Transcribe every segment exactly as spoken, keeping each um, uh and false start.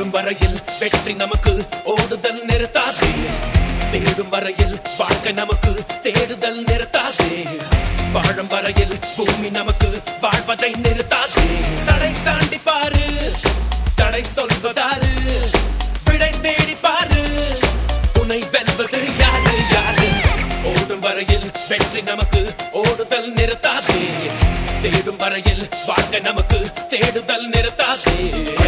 ஓடும் வரையில் வெற்றி நமக்கு ஓடுதல் நிறுத்தாதே. தேடும் வரையில் வாழ்க்கை நமக்கு தேடுதல் நிறுத்தாதே. வாழும் வரையில் பூமி நமக்கு வாழ்வதை நிறுத்தாதே. தடை தாண்டி பாரு, தடை சொல்வதாரு, விடை தேடி பாரு, உன்னை வெல்வது யாரு யாரு. ஓடும் வரையில் வெற்றி நமக்கு ஓடுதல் நிறுத்தாதே. தேடும் வரையில் வாழ்க்கை நமக்கு தேடுதல் நிறுத்தாதே.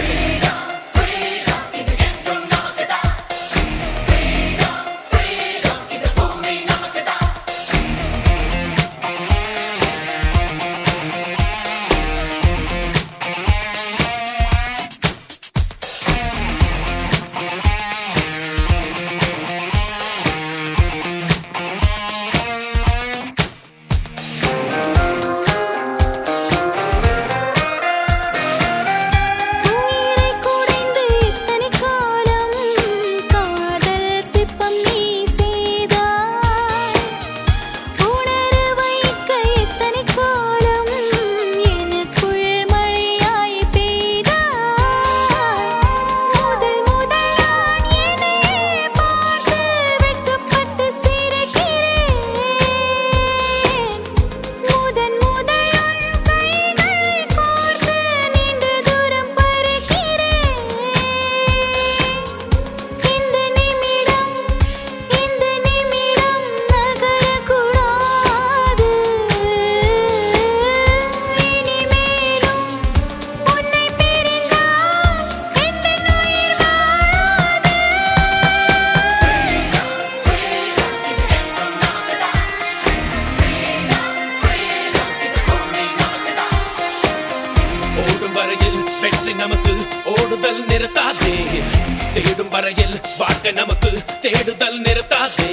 வெற்றி நமக்கு ஓடுதல் நிறுத்தாதே. தேடும் வரையில் வாழ்க்கை நமக்கு தேடுதல் நிறுத்தாதே.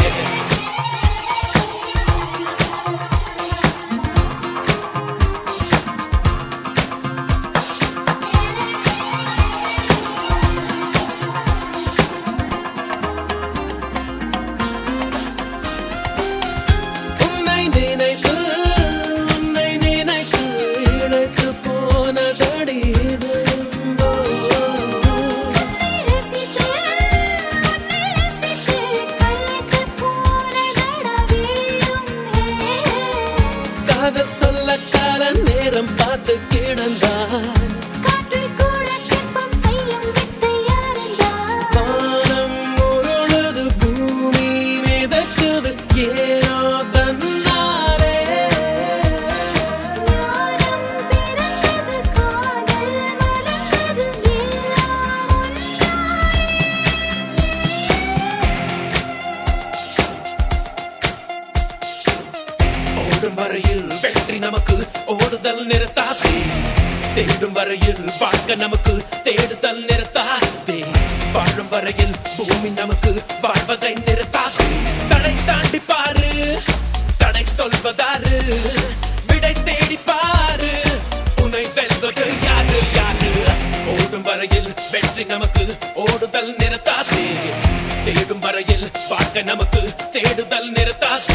சொல்ல கால நேரம் பார்த்து கிடந்தான். காற்றில் கூட சிற்பம் செய்யும் வித்தையாரந்தான். வானம் உருளுது, பூமி மிதக்குது, ஏனோ தன்னாலே. ஞானம் பிறந்தது, காதல் மலர்ந்தது, எல்லாம் ஒன்றாய். ஓடும் வரையில் வெற்றி நமக்கு ஓடுதல் நிறுத்தாதே. தேடும் வரையில் வாழ்க்கை நமக்கு தேடுதல் நிறுத்தாதே. வாழும் வரையில் பூமி நமக்கு வாழ்வதை நிறுத்தாதே. தடை தாண்டி பாரு, தடை சொல்வதாரு, விடை தேடி பாரு, உன்னை வெல்வது யாரு யாரு. ஓடும் வரையில் வெற்றி நமக்கு ஓடுதல் நிறுத்தாதே. தேடும் வரையில் வாழ்க்கை நமக்கு தேடுதல் நிறுத்தாதே.